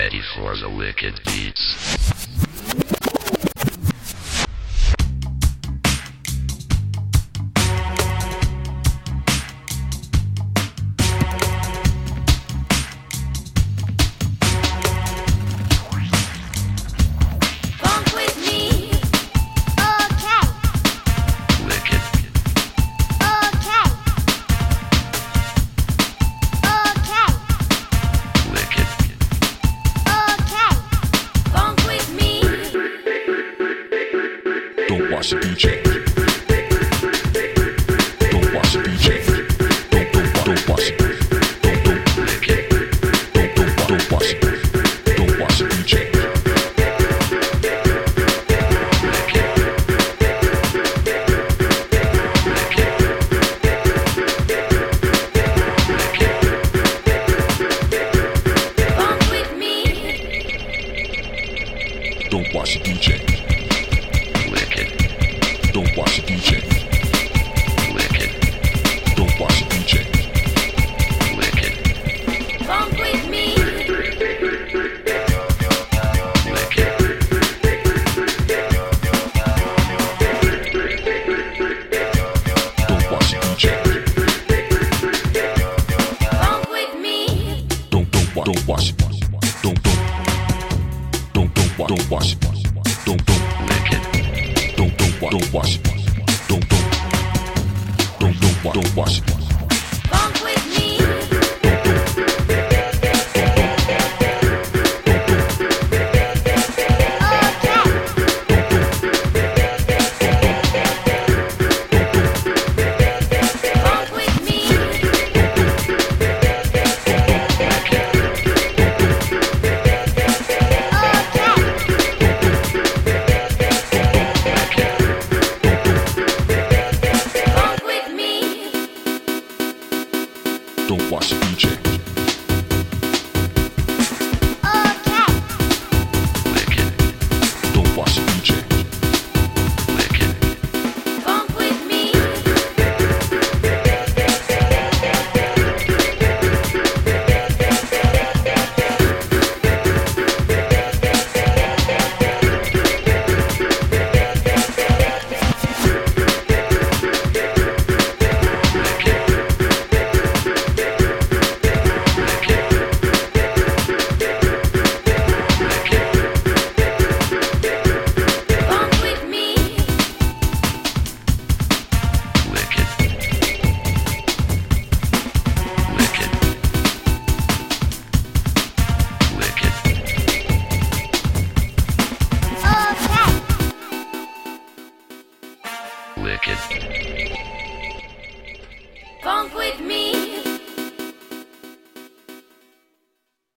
ready for the wicked beats. Don't watch the DJ. Don't watch the DJ. Don't watch it. Don't watch it. Don't watch the DJ. Funk with me. Don't watch the DJ. Don't watch the DJ. Wicked. Don't watch the DJ. Wicked. Funk with me. Wicked. Don't watch the DJ. Funk with me. Don't watch it. Don't watch it. Wicked. Don't watch it. Don't watch it. Funk with me. Funk with me. Funk with me. Don't watch the DJ. Wicked. Don't watch the DJ. Wicked. Funk with me. Funk with me. Wicked. Wicked. Wicked. Wicked. Funk with me.